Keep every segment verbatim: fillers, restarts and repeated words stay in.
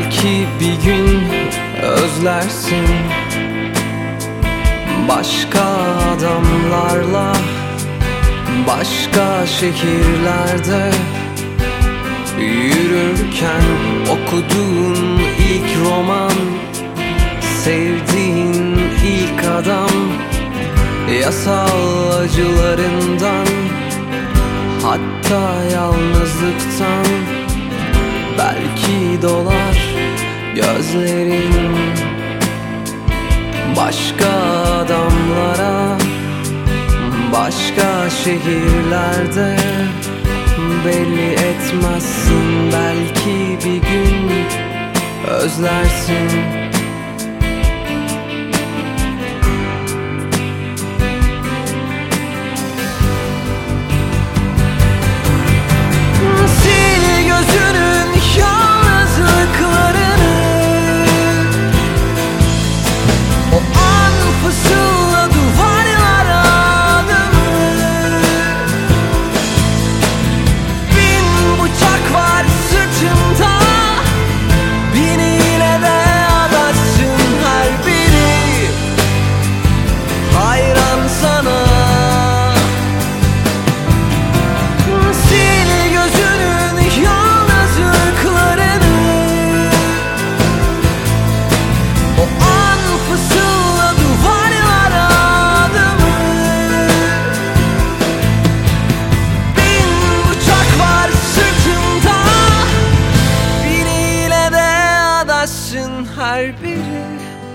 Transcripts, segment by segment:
Belki bir gün özlersin başka adamlarla, başka şehirlerde yürürken okuduğun ilk roman, sevdiğin ilk adam, yasal acılarından, hatta yalnızlıktan belki dolar gözlerin. Başka adamlara, başka şehirlerde belli etmezsin. Belki bir gün özlersin. Sil gözünün yalnızlıklarını, o an fısılda duvarlara adımı. Bin bıçak var sırtımda, biniyle de adaşsın her biri. Hayran sana. Sil gözünün yalnızlıklarını, o an fısılda duvarlara adımı. Bin bıçak var sırtımda, biriyle de adaşsın her biri.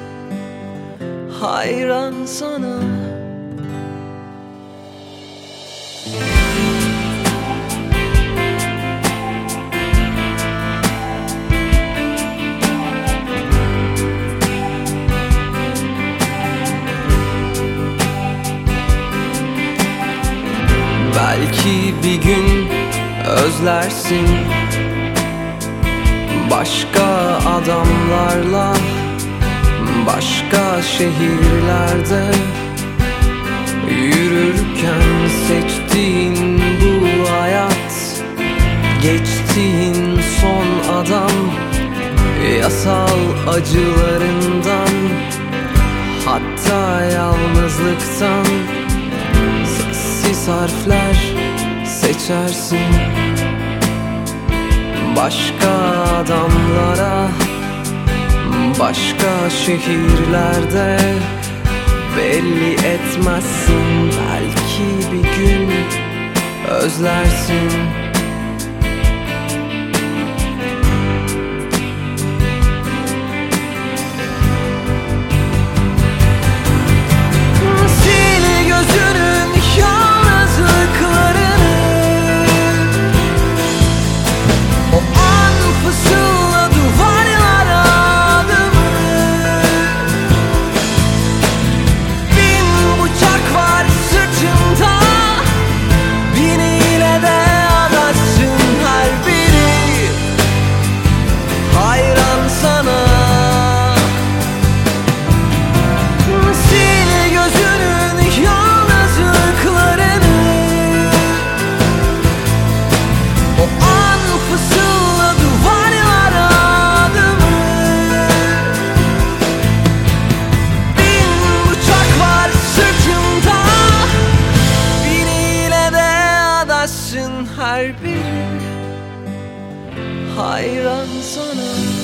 Hayran sana. Belki bir gün özlersin başka adamlarla, başka şehirlerde yürürken seçtiğin bu hayat, geçtiğin son adam, yasal acılarından, hatta yalnızlıktan sessiz harfler seçersin. Başka adamlara, başka şehirlerde belli etmezsin. Belki bir gün özlersin. Sil gözünün yalnızlıklarını, o an fısılda duvarlara adımı. Bin bıçak var sırtımda, biriyle de adaşsın her biri. Hayran sana. Sil gözünün yalnızlıklarını, o an fısılda duvarlara adımı. Bin bıçak var sırtımda, biriyle de adaşsın her biri. Hayran sana.